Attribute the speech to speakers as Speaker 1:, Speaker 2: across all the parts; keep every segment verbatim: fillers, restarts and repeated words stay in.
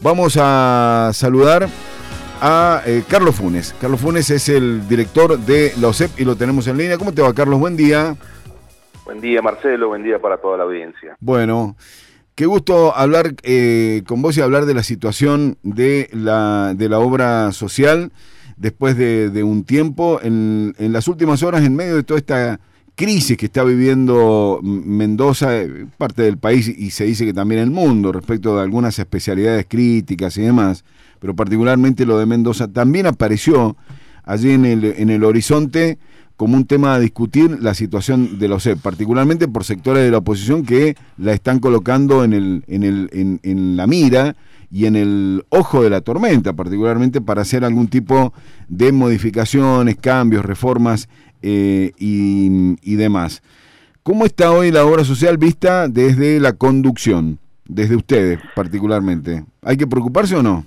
Speaker 1: Vamos a saludar a eh, Carlos Funes. Carlos Funes es el director de la O S E P y lo tenemos en línea. ¿Cómo te va, Carlos? Buen día.
Speaker 2: Buen día, Marcelo. Buen día para toda la audiencia.
Speaker 1: Bueno, qué gusto hablar eh, con vos y hablar de la situación de la, de la obra social después de, de un tiempo. En, en las últimas horas, en medio de toda esta crisis que está viviendo Mendoza, parte del país, y se dice que también el mundo, respecto de algunas especialidades críticas y demás, pero particularmente lo de Mendoza, también apareció allí en el, en el horizonte como un tema a discutir la situación de la O S E P, particularmente por sectores de la oposición que la están colocando en, el, en, el, en, en la mira y en el ojo de la tormenta, particularmente para hacer algún tipo de modificaciones, cambios, reformas eh, y, y demás. ¿Cómo está hoy la obra social vista desde la conducción, desde ustedes particularmente? ¿Hay que preocuparse o no?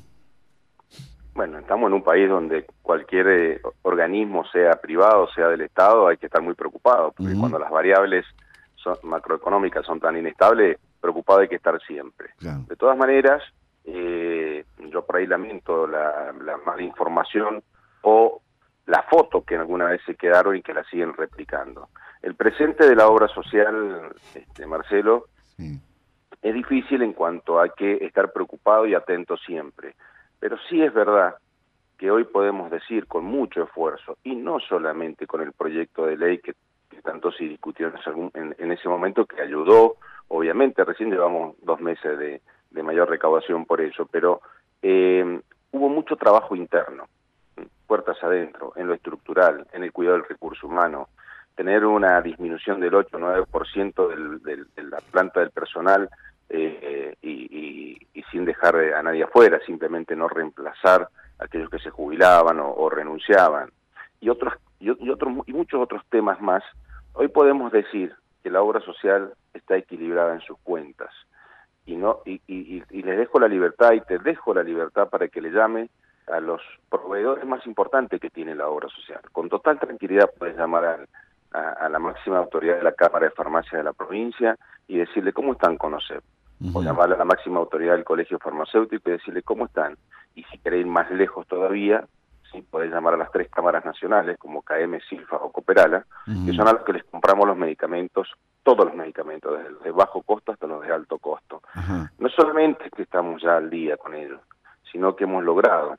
Speaker 2: Bueno, estamos en un país donde cualquier eh, organismo, sea privado, sea del Estado, hay que estar muy preocupado, porque uh-huh. cuando las variables son, macroeconómicas son tan inestables, preocupado hay que estar siempre. Claro. De todas maneras, eh, yo por ahí lamento la, la mala información o la foto que alguna vez se quedaron y que la siguen replicando. El presente de la obra social, este, Marcelo, sí. es difícil en cuanto a que estar preocupado y atento siempre. Pero sí es verdad que hoy podemos decir con mucho esfuerzo, y no solamente con el proyecto de ley que, que tanto se discutió en ese, en, en ese momento, que ayudó, obviamente, recién llevamos dos meses de, de mayor recaudación por eso, pero eh, hubo mucho trabajo interno, puertas adentro, en lo estructural, en el cuidado del recurso humano, tener una disminución del ocho o nueve por ciento del, del, de la planta del personal, Eh, y, y, y sin dejar a nadie afuera, simplemente no reemplazar a aquellos que se jubilaban o, o renunciaban, y otros y, y otros y muchos otros temas más. Hoy podemos decir que la obra social está equilibrada en sus cuentas, y no y, y, y les dejo la libertad, y te dejo la libertad para que le llame a los proveedores más importantes que tiene la obra social. Con total tranquilidad puedes llamar al a, a la máxima autoridad de la Cámara de Farmacia de la provincia y decirle cómo están con O S E P. Uh-huh. O llamarle a la máxima autoridad del Colegio Farmacéutico y decirle cómo están. Y si querés ir más lejos todavía, sí, podés llamar a las tres cámaras nacionales, como K M, Silfa o Cooperala, uh-huh. que son a los que les compramos los medicamentos, todos los medicamentos, desde los de bajo costo hasta los de alto costo. Uh-huh. No solamente que estamos ya al día con ellos, sino que hemos logrado,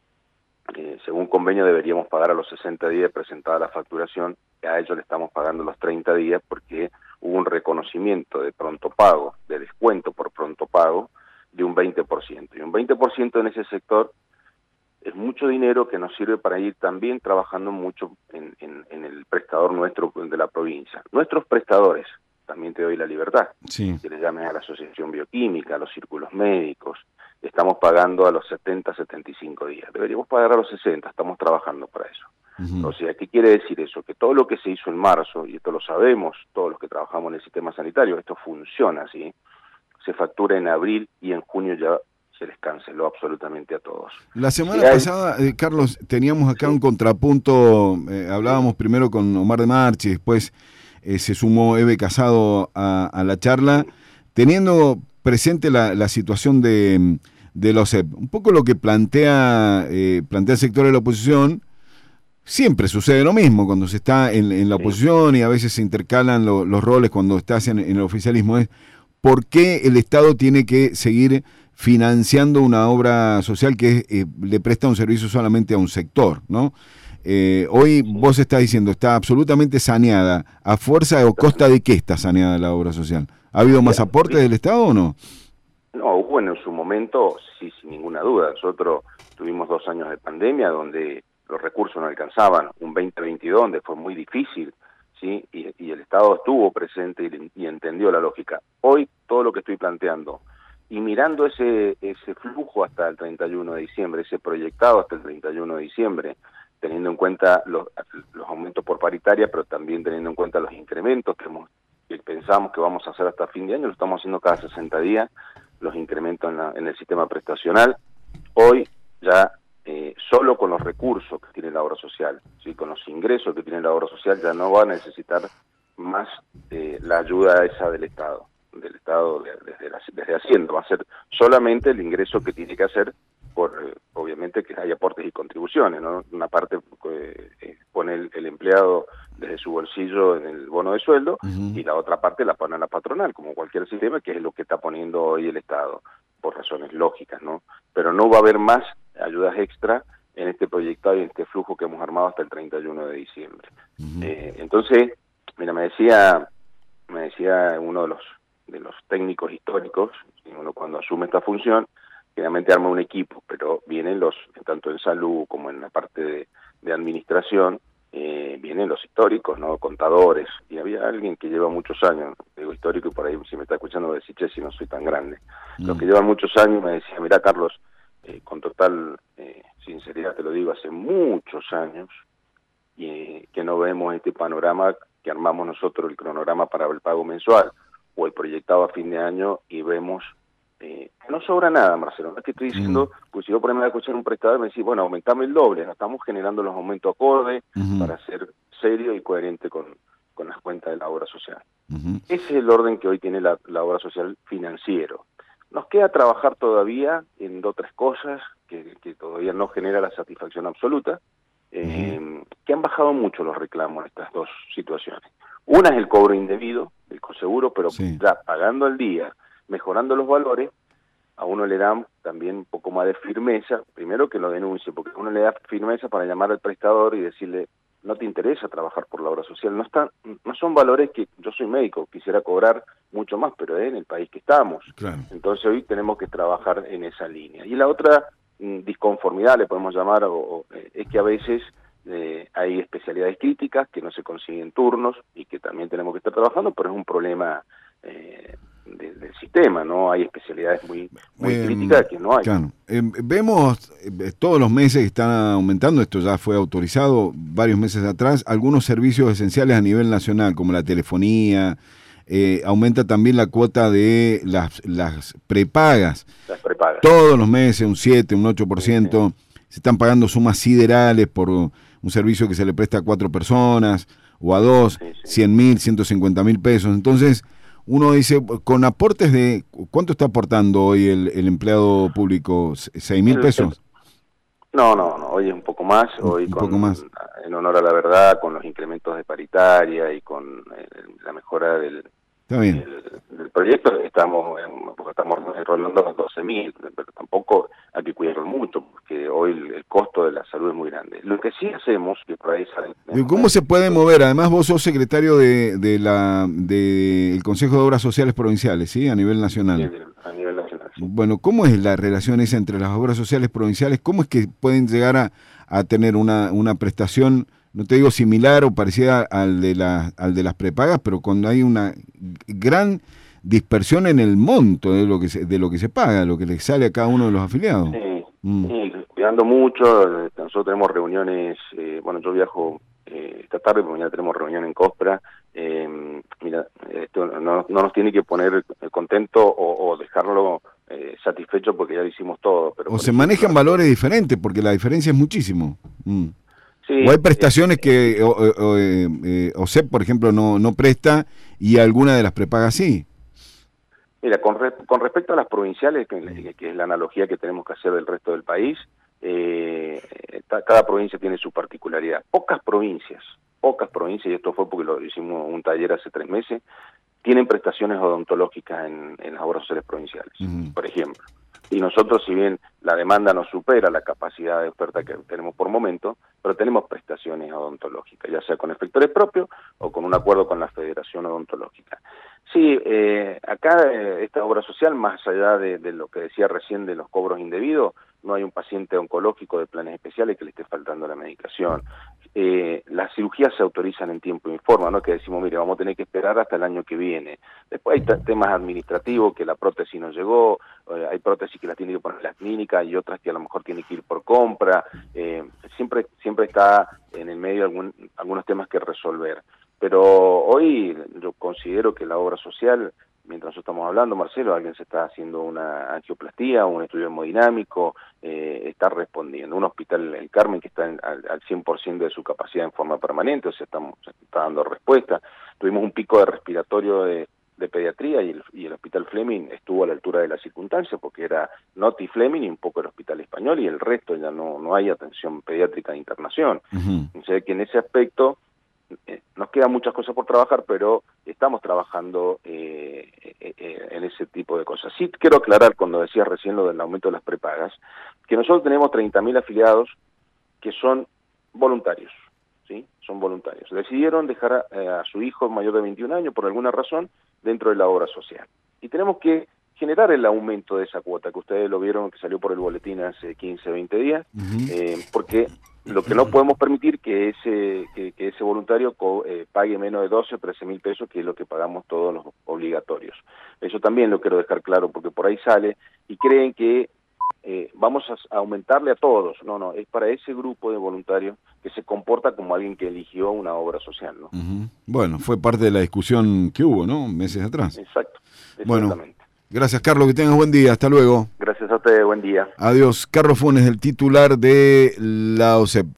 Speaker 2: eh, según convenio deberíamos pagar a los sesenta días presentada la facturación, que a ellos le estamos pagando los treinta días porque hubo un reconocimiento de pronto pago, de descuento por pronto pago, de un veinte por ciento. Y un veinte por ciento en ese sector es mucho dinero que nos sirve para ir también trabajando mucho en, en, en el prestador nuestro de la provincia. Nuestros prestadores, también te doy la libertad, sí. que le llames a la Asociación Bioquímica, a los círculos médicos, estamos pagando a los setenta, setenta y cinco días. Deberíamos pagar a los sesenta, estamos trabajando para eso. Uh-huh. O sea, ¿qué quiere decir eso? Que todo lo que se hizo en marzo, y esto lo sabemos todos los que trabajamos en el sistema sanitario, esto funciona así, se factura en abril y en junio ya se les canceló absolutamente a todos.
Speaker 1: La semana hay... pasada, eh, Carlos, teníamos acá sí. un contrapunto, eh, hablábamos sí. primero con Omar de Marchi, después eh, se sumó Eve Casado a, a la charla, sí. teniendo presente la, la situación de, de la O S E P. Un poco lo que plantea, eh, plantea el sector de la oposición. Siempre sucede lo mismo cuando se está en, en la oposición, y a veces se intercalan lo, los roles cuando estás en, en el oficialismo. Es ¿por qué el Estado tiene que seguir financiando una obra social que eh, le presta un servicio solamente a un sector, ¿no? Eh, hoy vos estás diciendo, está absolutamente saneada. ¿A fuerza o costa de qué está saneada la obra social? ¿Ha habido más aportes del Estado o no?
Speaker 2: No, bueno, en su momento, sí, sin ninguna duda. Nosotros tuvimos dos años de pandemia donde los recursos no alcanzaban, un veinte veintidós donde fue muy difícil, ¿sí? Y, y el Estado estuvo presente y, y entendió la lógica. Hoy, todo lo que estoy planteando, y mirando ese ese flujo hasta el treinta y uno de diciembre, ese proyectado hasta el treinta y uno de diciembre, teniendo en cuenta los, los aumentos por paritaria, pero también teniendo en cuenta los incrementos que, hemos, que pensamos que vamos a hacer hasta fin de año, lo estamos haciendo cada sesenta días, los incrementos en, la, en el sistema prestacional. Hoy ya Eh, solo con los recursos que tiene la obra social, ¿sí? Con los ingresos que tiene la obra social, ya no va a necesitar más eh, la ayuda esa del Estado. del Estado de, desde, la, desde Hacienda, va a ser solamente el ingreso que tiene que hacer por, eh, obviamente que hay aportes y contribuciones, ¿no? Una parte eh, pone el, el empleado desde su bolsillo en el bono de sueldo, uh-huh. y la otra parte la pone a la patronal, como cualquier sistema, que es lo que está poniendo hoy el Estado, por razones lógicas, ¿no? Pero no va a haber más ayudas extra en este proyectado y en este flujo que hemos armado hasta el treinta y uno de diciembre. Uh-huh. Eh, entonces, mira, me decía, me decía uno de los de los técnicos históricos, uno cuando asume esta función, generalmente arma un equipo, pero vienen los, tanto en salud como en la parte de, de administración, eh, vienen los históricos, ¿no? Contadores, y había alguien que lleva muchos años, digo histórico, y por ahí si me está escuchando me decía, che, si no soy tan grande. Mm. Los que llevan muchos años me decía, mirá Carlos, eh, con total eh, sinceridad te lo digo, hace muchos años y, eh, que no vemos este panorama que armamos nosotros, el cronograma para el pago mensual, o el proyectado a fin de año, y vemos Eh, no sobra nada, Marcelo, no es que estoy diciendo, mm. pues si yo por ahí me voy a escuchar un prestador me decís, bueno, aumentame el doble, no estamos generando los aumentos acordes uh-huh. para ser serio y coherente con, con las cuentas de la obra social. Uh-huh. Ese es el orden que hoy tiene la, la obra social financiero. Nos queda trabajar todavía en dos o tres cosas que, que todavía no genera la satisfacción absoluta, eh, uh-huh. que han bajado mucho los reclamos en estas dos situaciones. Una es el cobro indebido, el coseguro, pero sí. ya pagando al día, mejorando los valores, a uno le dan también un poco más de firmeza, primero que lo denuncie, porque a uno le da firmeza para llamar al prestador y decirle, no te interesa trabajar por la obra social, no están, no son valores que, yo soy médico, quisiera cobrar mucho más, pero es en el país que estamos, claro. Entonces hoy tenemos que trabajar en esa línea. Y la otra disconformidad, le podemos llamar, o, o, es que a veces eh, hay especialidades críticas que no se consiguen turnos y que también tenemos que estar trabajando, pero es un problema eh, De, del sistema, ¿no? Hay especialidades muy, muy eh, críticas que no hay.
Speaker 1: Claro. Eh, vemos eh, todos los meses que están aumentando, esto ya fue autorizado varios meses atrás, algunos servicios esenciales a nivel nacional, como la telefonía, eh, aumenta también la cuota de las, las prepagas.
Speaker 2: Las prepagas.
Speaker 1: Todos los meses, un siete, un ocho por ciento, sí, sí. Se están pagando sumas siderales por un servicio que se le presta a cuatro personas, o a dos, sí, sí. cien mil, ciento cincuenta mil pesos. Entonces, uno dice, con aportes de, ¿cuánto está aportando hoy el, el empleado público? ¿seis mil pesos?
Speaker 2: No, no, no, hoy es un poco más, hoy un con, poco más. En honor a la verdad, con los incrementos de paritaria y con eh, la mejora del, del, del proyecto, estamos en, estamos enrolando los doce mil, pero tampoco hay que cuidarlo mucho, porque hoy el, el costo de la salud es muy grande. Lo que sí hacemos, que por ahí sale...
Speaker 1: ¿Cómo se puede mover? Además vos sos secretario de, de la de el Consejo de Obras Sociales Provinciales, ¿sí? A nivel nacional.
Speaker 2: Sí, a nivel nacional, sí.
Speaker 1: Bueno, ¿cómo es la relación esa entre las obras sociales provinciales? ¿Cómo es que pueden llegar a, a tener una, una prestación, no te digo similar o parecida al de, la, al de las prepagas, pero cuando hay una gran dispersión en el monto de lo que se, de lo que se paga, lo que le sale a cada uno de los afiliados?
Speaker 2: Sí, mm. sí, cuidando mucho, nosotros tenemos reuniones, eh, bueno, yo viajo eh, esta tarde, porque mañana tenemos reunión en Cospra. Eh, mira, esto no, no nos tiene que poner contento o, o dejarlo eh, satisfecho porque ya lo hicimos todo. Pero
Speaker 1: o se manejan valores diferentes, porque la diferencia es muchísimo. Mm. Sí, o hay prestaciones sí, que o, o, eh, eh, O S E P, por ejemplo, no, no presta y alguna de las prepagas sí.
Speaker 2: Mira, con, re, con respecto a las provinciales, que, que es la analogía que tenemos que hacer del resto del país, eh, cada provincia tiene su particularidad. Pocas provincias, pocas provincias, y esto fue porque lo hicimos un taller hace tres meses, tienen prestaciones odontológicas en, en las obras sociales provinciales, uh-huh. por ejemplo. Y nosotros, si bien la demanda nos supera la capacidad de oferta que tenemos por momento, pero tenemos prestaciones odontológicas, ya sea con efectores propios o con un acuerdo con la Federación Odontológica. Sí, eh, acá eh, esta obra social, más allá de, de lo que decía recién de los cobros indebidos, no hay un paciente oncológico de planes especiales que le esté faltando la medicación. Eh, las cirugías se autorizan en tiempo y forma, no es que decimos, mire, vamos a tener que esperar hasta el año que viene. Después hay temas administrativos, que la prótesis no llegó, eh, hay prótesis que las tiene que poner la clínica y otras que a lo mejor tiene que ir por compra. Eh, siempre siempre está en el medio algún, algunos temas que resolver. Pero hoy yo considero que la obra social, mientras nosotros estamos hablando, Marcelo, alguien se está haciendo una angioplastía, un estudio hemodinámico, eh, está respondiendo. Un hospital, el Carmen, que está en, al, al cien por ciento de su capacidad en forma permanente, o sea, estamos, está dando respuesta. Tuvimos un pico de respiratorio de, de pediatría y el, y el Hospital Fleming estuvo a la altura de las circunstancias, porque era Noti Fleming y un poco el Hospital Español, y el resto ya no, no hay atención pediátrica de internación. Uh-huh. O sea que en ese aspecto eh, nos quedan muchas cosas por trabajar, pero estamos trabajando eh, eh, eh, en ese tipo de cosas. Sí quiero aclarar, cuando decías recién lo del aumento de las prepagas, que nosotros tenemos treinta mil afiliados que son voluntarios. ¿Sí? Son voluntarios. Decidieron dejar a, eh, a su hijo mayor de veintiún años por alguna razón dentro de la obra social. Y tenemos que generar el aumento de esa cuota, que ustedes lo vieron, que salió por el boletín hace quince, veinte días, uh-huh. eh, porque lo que no podemos permitir que ese que, que ese voluntario co, eh, pague menos de doce o trece mil pesos, que es lo que pagamos todos los obligatorios. Eso también lo quiero dejar claro, porque por ahí sale y creen que Eh, vamos a aumentarle a todos. No, no, es para ese grupo de voluntarios que se comporta como alguien que eligió una obra social, ¿no?
Speaker 1: Uh-huh. Bueno, fue parte de la discusión que hubo, ¿no? Meses atrás.
Speaker 2: Exacto,
Speaker 1: bueno, gracias, Carlos, que tengas buen día, hasta luego.
Speaker 2: Gracias a ustedes, buen día.
Speaker 1: Adiós. Carlos Funes, el titular de la O S E P.